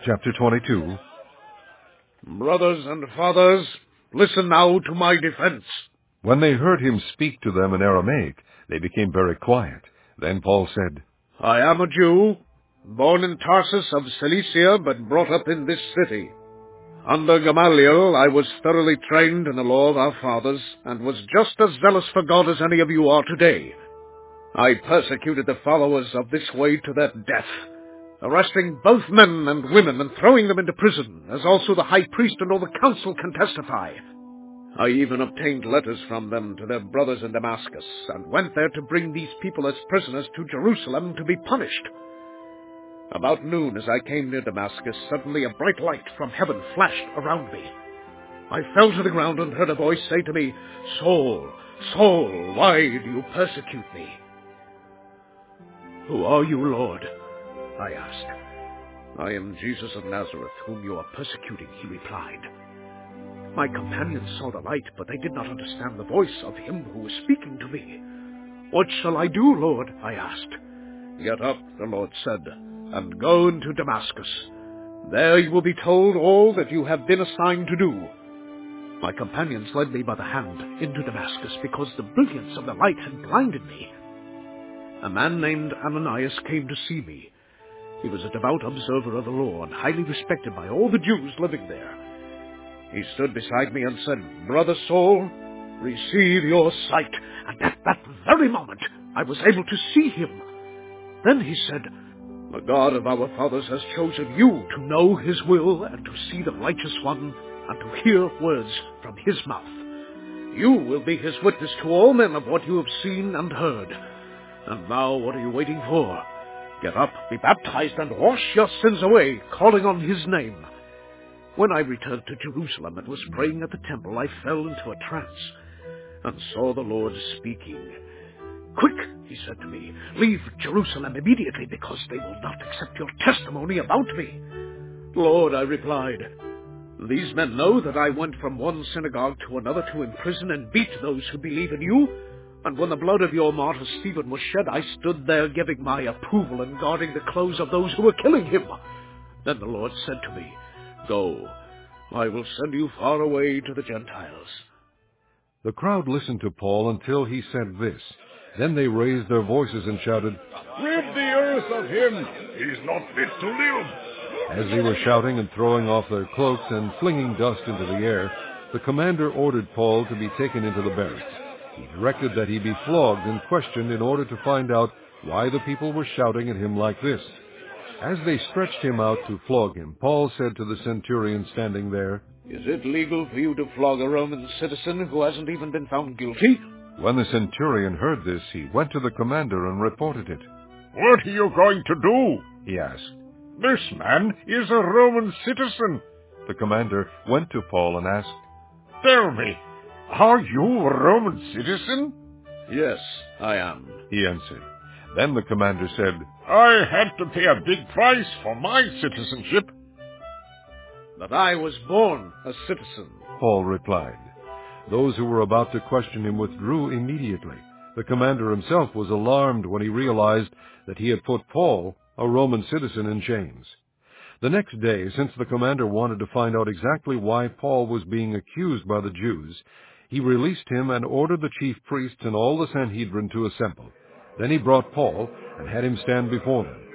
Chapter 22. Brothers and fathers, listen now to my defense. When they heard him speak to them in Aramaic, they became very quiet. Then Paul said, I am a Jew, born in Tarsus of Cilicia, but brought up in this city. Under Gamaliel, I was thoroughly trained in the law of our fathers, and was just as zealous for God as any of you are today. I persecuted the followers of this way to their death, arresting both men and women and throwing them into prison, as also the high priest and all the council can testify. I even obtained letters from them to their brothers in Damascus, and went there to bring these people as prisoners to Jerusalem to be punished. About noon, as I came near Damascus, suddenly a bright light from heaven flashed around me. I fell to the ground and heard a voice say to me, Saul, Saul, why do you persecute me? Who are you, Lord? I asked. I am Jesus of Nazareth, whom you are persecuting, he replied. My companions saw the light, but they did not understand the voice of him who was speaking to me. What shall I do, Lord? I asked. Get up, the Lord said, and go into Damascus. There you will be told all that you have been assigned to do. My companions led me by the hand into Damascus because the brilliance of the light had blinded me. A man named Ananias came to see me. He was a devout observer of the law and highly respected by all the Jews living there. He stood beside me and said, Brother Saul, receive your sight. And at that very moment, I was able to see him. Then he said, The God of our fathers has chosen you to know his will and to see the righteous one and to hear words from his mouth. You will be his witness to all men of what you have seen and heard. And now what are you waiting for? Get up, be baptized, and wash your sins away, calling on his name. When I returned to Jerusalem and was praying at the temple, I fell into a trance and saw the Lord speaking. Quick, he said to me, leave Jerusalem immediately, because they will not accept your testimony about me. Lord, I replied, these men know that I went from one synagogue to another to imprison and beat those who believe in you. And when the blood of your martyr Stephen was shed, I stood there giving my approval and guarding the clothes of those who were killing him. Then the Lord said to me, Go, I will send you far away to the Gentiles. The crowd listened to Paul until he said this. Then they raised their voices and shouted, Rid the earth of him! He's not fit to live! As they were shouting and throwing off their cloaks and flinging dust into the air, the commander ordered Paul to be taken into the barracks. He directed that he be flogged and questioned in order to find out why the people were shouting at him like this. As they stretched him out to flog him, Paul said to the centurion standing there, Is it legal for you to flog a Roman citizen who hasn't even been found guilty? When the centurion heard this, he went to the commander and reported it. What are you going to do? He asked. This man is a Roman citizen. The commander went to Paul and asked, Tell me, are you a Roman citizen? Yes, I am, he answered. Then the commander said, I had to pay a big price for my citizenship. But I was born a citizen, Paul replied. Those who were about to question him withdrew immediately. The commander himself was alarmed when he realized that he had put Paul, a Roman citizen, in chains. The next day, since the commander wanted to find out exactly why Paul was being accused by the Jews, he released him and ordered the chief priests and all the Sanhedrin to assemble. Then he brought Paul and had him stand before them.